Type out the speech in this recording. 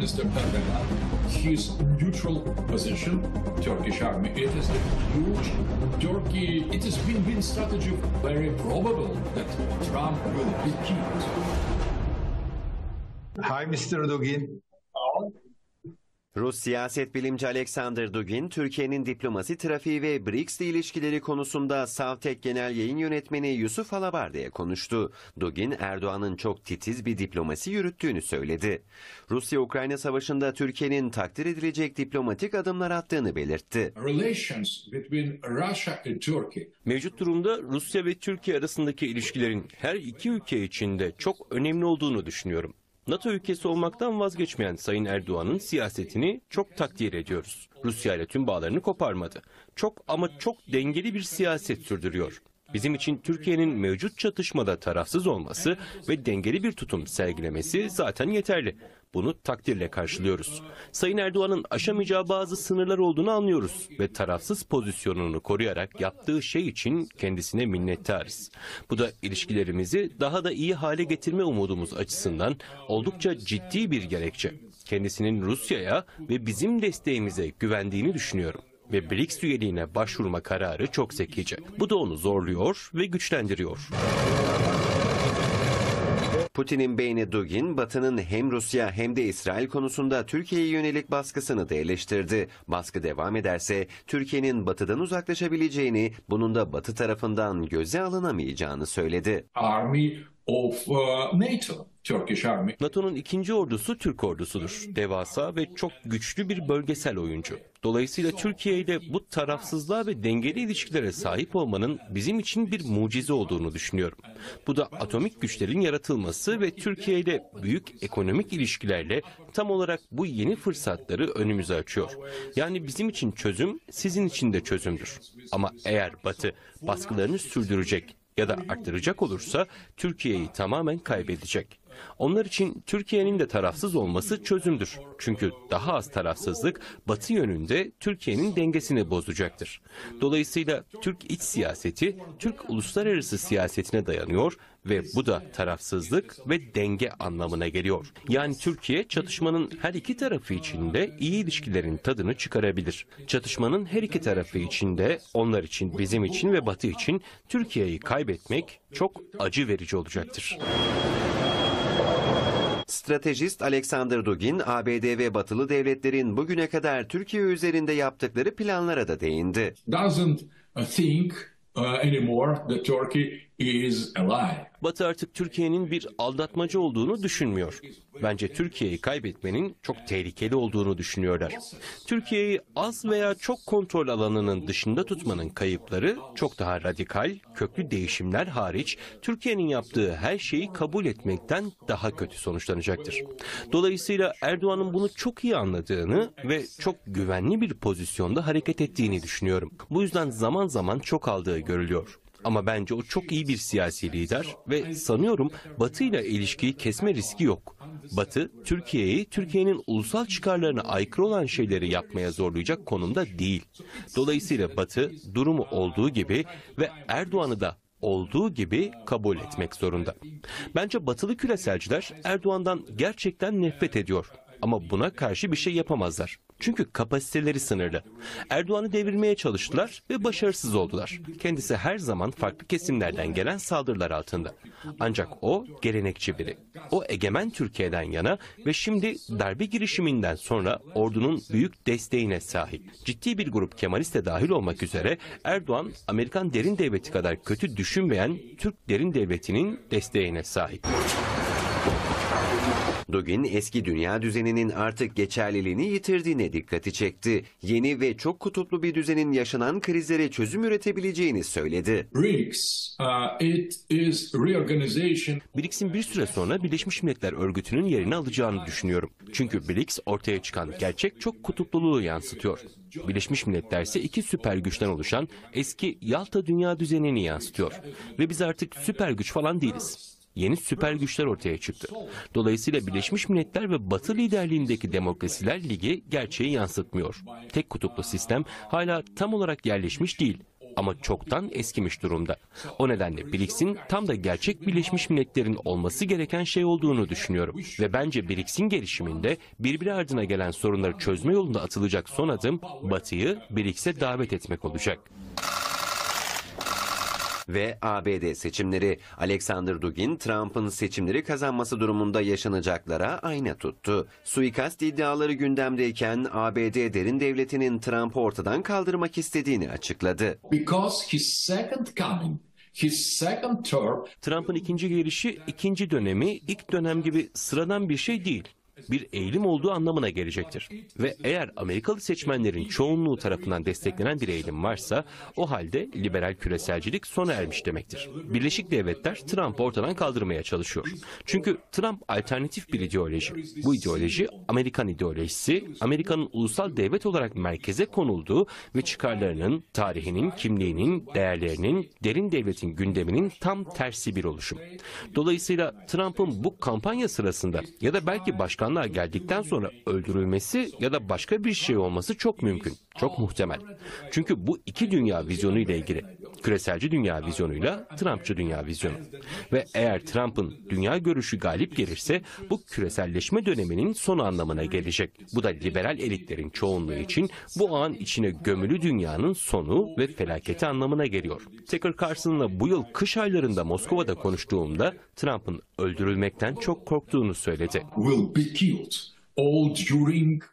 Mr. Erdogan, his neutral position, Turkish army, it is a huge Turkey. It is win-win strategy. Very probable that Trump will be killed. Hi, Mr. Dugin. Rus siyaset bilimci Alexander Dugin, Türkiye'nin diplomasi trafiği ve BRICS ilişkileri konusunda Savtek Genel Yayın Yönetmeni Yusuf Alabarde'ye konuştu. Dugin, Erdoğan'ın çok titiz bir diplomasi yürüttüğünü söyledi. Rusya-Ukrayna savaşında Türkiye'nin takdir edilecek diplomatik adımlar attığını belirtti. Mevcut durumda Rusya ve Türkiye arasındaki ilişkilerin her iki ülke için de çok önemli olduğunu düşünüyorum. NATO ülkesi olmaktan vazgeçmeyen Sayın Erdoğan'ın siyasetini çok takdir ediyoruz. Rusya ile tüm bağlarını koparmadı. Çok ama çok dengeli bir siyaset sürdürüyor. Bizim için Türkiye'nin mevcut çatışmada tarafsız olması ve dengeli bir tutum sergilemesi zaten yeterli. Bunu takdirle karşılıyoruz. Sayın Erdoğan'ın aşamayacağı bazı sınırlar olduğunu anlıyoruz ve tarafsız pozisyonunu koruyarak yaptığı şey için kendisine minnettarız. Bu da ilişkilerimizi daha da iyi hale getirme umudumuz açısından oldukça ciddi bir gerekçe. Kendisinin Rusya'ya ve bizim desteğimize güvendiğini düşünüyorum. Ve BRICS üyeliğine başvurma kararı çok zekice. Bu da onu zorluyor ve güçlendiriyor. Putin'in beyni Dugin, Batı'nın hem Rusya hem de İsrail konusunda Türkiye'ye yönelik baskısını da eleştirdi. Baskı devam ederse Türkiye'nin Batı'dan uzaklaşabileceğini, bunun da Batı tarafından göze alınamayacağını söyledi. NATO'nun ikinci ordusu Türk ordusudur. Devasa ve çok güçlü bir bölgesel oyuncu. Dolayısıyla Türkiye ile bu tarafsızlığa ve dengeli ilişkilere sahip olmanın bizim için bir mucize olduğunu düşünüyorum. Bu da atomik güçlerin yaratılması ve Türkiye ile büyük ekonomik ilişkilerle tam olarak bu yeni fırsatları önümüze açıyor. Yani bizim için çözüm, sizin için de çözümdür. Ama eğer Batı baskılarını sürdürecek ya da arttıracak olursa Türkiye'yi tamamen kaybedecek. Onlar için Türkiye'nin de tarafsız olması çözümdür. Çünkü daha az tarafsızlık Batı yönünde Türkiye'nin dengesini bozacaktır. Dolayısıyla Türk iç siyaseti Türk uluslararası siyasetine dayanıyor ve bu da tarafsızlık ve denge anlamına geliyor. Yani Türkiye çatışmanın her iki tarafı için de iyi ilişkilerin tadını çıkarabilir. Çatışmanın her iki tarafı için de onlar için, bizim için ve Batı için Türkiye'yi kaybetmek çok acı verici olacaktır. Stratejist Alexander Dugin, ABD ve batılı devletlerin bugüne kadar Türkiye üzerinde yaptıkları planlara da değindi. Batı artık Türkiye'nin bir aldatmacı olduğunu düşünmüyor. Bence Türkiye'yi kaybetmenin çok tehlikeli olduğunu düşünüyorlar. Türkiye'yi az veya çok kontrol alanının dışında tutmanın kayıpları çok daha radikal, köklü değişimler hariç Türkiye'nin yaptığı her şeyi kabul etmekten daha kötü sonuçlanacaktır. Dolayısıyla Erdoğan'ın bunu çok iyi anladığını ve çok güvenli bir pozisyonda hareket ettiğini düşünüyorum. Bu yüzden zaman zaman çok aldığı görülüyor. Ama bence o çok iyi bir siyasi lider ve sanıyorum Batı ile ilişkiyi kesme riski yok. Batı, Türkiye'yi, Türkiye'nin ulusal çıkarlarına aykırı olan şeyleri yapmaya zorlayacak konumda değil. Dolayısıyla Batı durumu olduğu gibi ve Erdoğan'ı da olduğu gibi kabul etmek zorunda. Bence batılı küreselciler Erdoğan'dan gerçekten nefret ediyor. Ama buna karşı bir şey yapamazlar. Çünkü kapasiteleri sınırlı. Erdoğan'ı devirmeye çalıştılar ve başarısız oldular. Kendisi her zaman farklı kesimlerden gelen saldırılar altında. Ancak o gelenekçi biri. O egemen Türkiye'den yana ve şimdi darbe girişiminden sonra ordunun büyük desteğine sahip. Ciddi bir grup Kemalist de dahil olmak üzere Erdoğan, Amerikan derin devleti kadar kötü düşünmeyen Türk derin devletinin desteğine sahip. Dugin, eski dünya düzeninin artık geçerliliğini yitirdiğine dikkati çekti. Yeni ve çok kutuplu bir düzenin yaşanan krizlere çözüm üretebileceğini söyledi. BRICS'in bir süre sonra Birleşmiş Milletler Örgütü'nün yerini alacağını düşünüyorum. Çünkü BRICS ortaya çıkan gerçek çok kutupluluğu yansıtıyor. Birleşmiş Milletler ise iki süper güçten oluşan eski Yalta dünya düzenini yansıtıyor. Ve biz artık süper güç falan değiliz. Yeni süper güçler ortaya çıktı. Dolayısıyla Birleşmiş Milletler ve Batı liderliğindeki Demokrasiler Ligi gerçeği yansıtmıyor. Tek kutuplu sistem hala tam olarak yerleşmiş değil. ama çoktan eskimiş durumda. O nedenle BRICS'in tam da gerçek Birleşmiş Milletler'in olması gereken şey olduğunu düşünüyorum. Ve bence BRICS'in gelişiminde birbiri ardına gelen sorunları çözme yolunda atılacak son adım Batı'yı BRICS'e davet etmek olacak. Ve ABD seçimleri. Alexander Dugin, Trump'ın seçimleri kazanması durumunda yaşanacaklara ayna tuttu. Suikast iddiaları gündemdeyken ABD derin devletinin Trump'ı ortadan kaldırmak istediğini açıkladı. Because his second coming, his second term, Trump'ın ikinci gelişi, ikinci dönemi ilk dönem gibi sıradan bir şey değil. Bir eğilim olduğu anlamına gelecektir. Ve eğer Amerikalı seçmenlerin çoğunluğu tarafından desteklenen bir eğilim varsa o halde liberal küreselcilik sona ermiş demektir. Birleşik Devletler Trump'ı ortadan kaldırmaya çalışıyor. Çünkü Trump alternatif bir ideoloji. Bu ideoloji Amerikan ideolojisi, Amerika'nın ulusal devlet olarak merkeze konulduğu ve çıkarlarının, tarihinin, kimliğinin, değerlerinin, derin devletin gündeminin tam tersi bir oluşum. Dolayısıyla Trump'ın bu kampanya sırasında ya da belki başkanlığa geldikten sonra öldürülmesi ya da başka bir şey olması çok mümkün, çok muhtemel. Çünkü bu iki dünya vizyonu ile ilgili. Küreselci dünya vizyonuyla Trumpçı dünya vizyonu. Ve eğer Trump'ın dünya görüşü galip gelirse bu küreselleşme döneminin sonu anlamına gelecek. Bu da liberal elitlerin çoğunluğu için bu ağın içine gömülü dünyanın sonu ve felaketi anlamına geliyor. Tucker Carlson'la bu yıl kış aylarında Moskova'da konuştuğumda Trump'ın öldürülmekten çok korktuğunu söyledi. will be killed all during